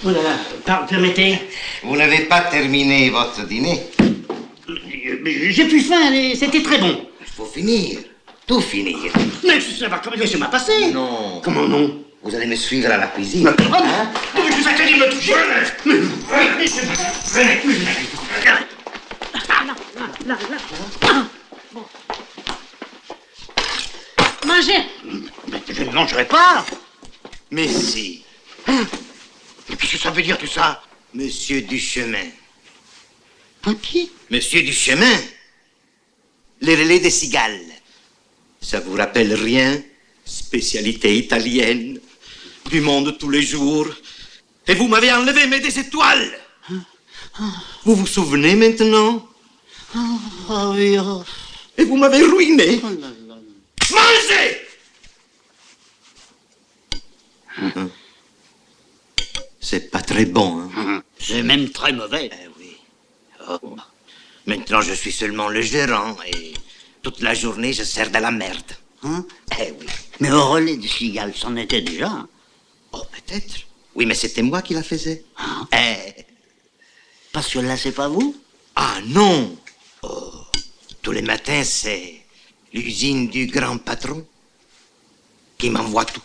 Oh là là, permettez. Vous n'avez pas terminé votre dîner. J'ai plus faim, c'était très bon. Il faut finir. Tout finir. Mais ça va, laissez-moi passer. Non. Comment non? Vous allez me suivre à la cuisine. Hein? Je vous ai dit de me toucher. Mangez. Mais je ne mangerai pas. Mais si. Et qu'est-ce que ça veut dire tout ça? Monsieur Duchemin. Un qui? Monsieur Duchemin. Les relais des cigales. Ça vous rappelle rien? Spécialité italienne. Du monde tous les jours. Et vous m'avez enlevé mes des étoiles. Vous vous souvenez maintenant? Ah oui. Et vous m'avez ruiné. Oh là là. Mangez! C'est pas très bon, hein? C'est même très mauvais. Eh oui. Oh. Maintenant, je suis seulement le gérant et toute la journée, je sers de la merde. Hein? Eh oui. Mais au relais de cigales, c'en était déjà. Oh, peut-être. Oui, mais c'était moi qui la faisais. Hein? Eh. Parce que là, c'est pas vous? Ah non. Oh. Tous les matins, c'est l'usine du grand patron qui m'envoie tout.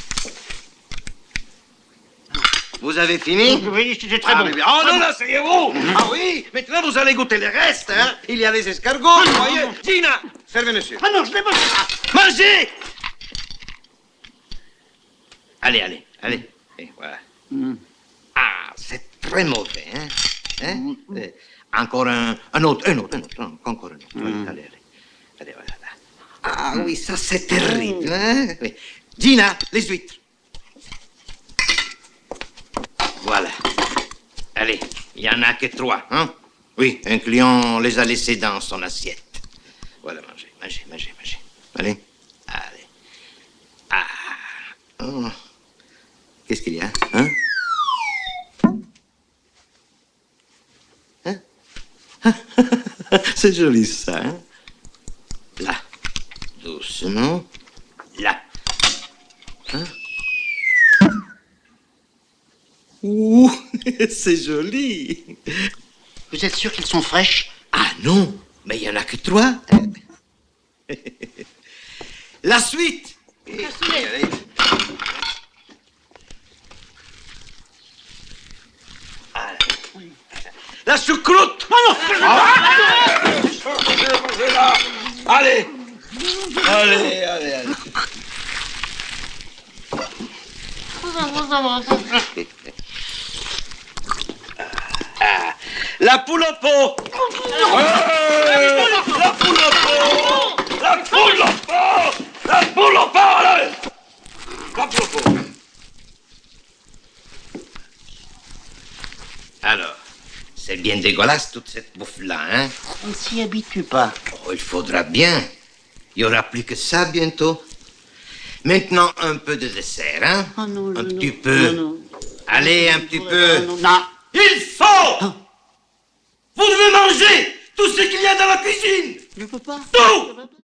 Vous avez fini? Oui, c'était très bon. Mais bien. Oh non, là, c'est vous. Ah oui, maintenant vous allez goûter les restes, hein. Il y a les escargots, vous voyez. Gina, servez monsieur. Ah non, je l'ai pas. Mangez. Allez. Et voilà. Ah, c'est très mauvais, hein. Encore un autre. Non, encore un autre. Allez, voilà. Ah oui, ça c'est terrible, hein. Oui. Gina, les huîtres. Voilà. Allez, il n'y en a que 3, hein? Oui, un client les a laissés dans son assiette. Voilà, mangez. Allez. Ah. Oh. Qu'est-ce qu'il y a, hein? C'est joli, ça, hein? Là. Doucement. Là. Hein? Ouh, c'est joli. Vous êtes sûr qu'ils sont fraîches? Ah non, mais il n'y en a que 3. La suite. Allez. La choucroute. Allez. La poule au pot. Allez. La poule au pot. Alors, c'est bien dégueulasse toute cette bouffe-là, hein? On ne s'y habitue pas. Oh, il faudra bien. Il n'y aura plus que ça bientôt. Maintenant, un peu de dessert, hein? Oh non, un non, petit peu. non. Allez, un petit peu. Non. Il faut! Vous devez manger tout ce qu'il y a dans la cuisine! Je peux pas. Tout!